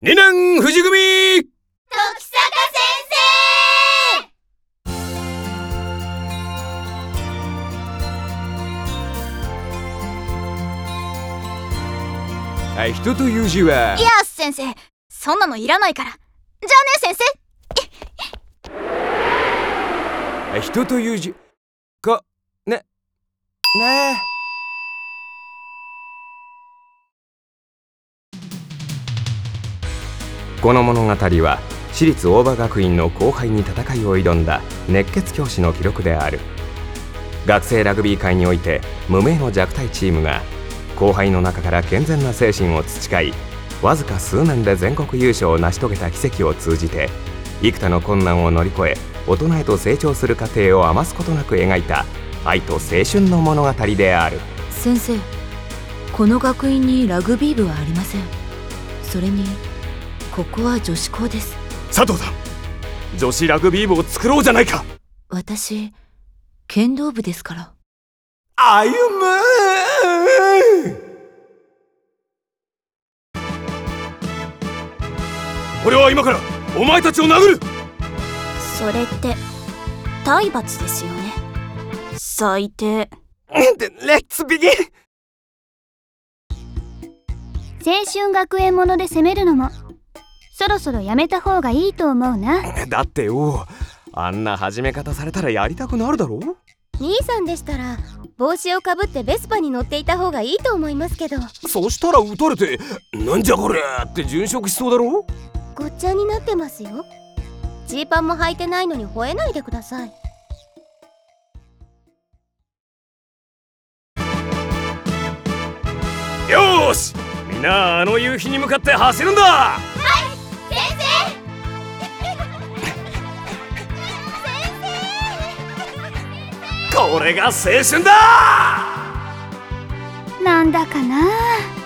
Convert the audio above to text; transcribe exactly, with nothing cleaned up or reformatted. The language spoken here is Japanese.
にねん藤組。 時坂先生。はい、人という字は。 いや先生、そんなのいらないから。じゃあね先生。 はい、人という字かねねえ。この物語は私立大場学院の後輩に戦いを挑んだ熱血教師の記録である。学生ラグビー界において無名の弱体チームが後輩の中から健全な精神を培い、わずか数年で全国優勝を成し遂げた奇跡を通じて幾多の困難を乗り越え大人へと成長する過程を余すことなく描いた愛と青春の物語である。 先生、この学院にラグビー部はありません。それにここは女子校です。 佐藤さん、女子ラグビー部を作ろうじゃないか。 私剣道部ですから。 歩む。俺は今からお前たちを殴る。 それって体罰ですよね。最低。 レッツビギン。 青春学園もので攻めるのもそろそろやめた方がいいと思うな。 だってよ、あんな始め方されたらやりたくなるだろ。 兄さんでしたら帽子をかぶってベスパに乗っていた方がいいと思いますけど。 そしたら撃たれてなんじゃこりゃって殉職しそうだろ。 ごっちゃになってますよ。ジーパンも履いてないのに吠えないでください。 よーし、みんなあの夕日に向かって走るんだ。 はい先生。これが青春だ。 生なんだかな。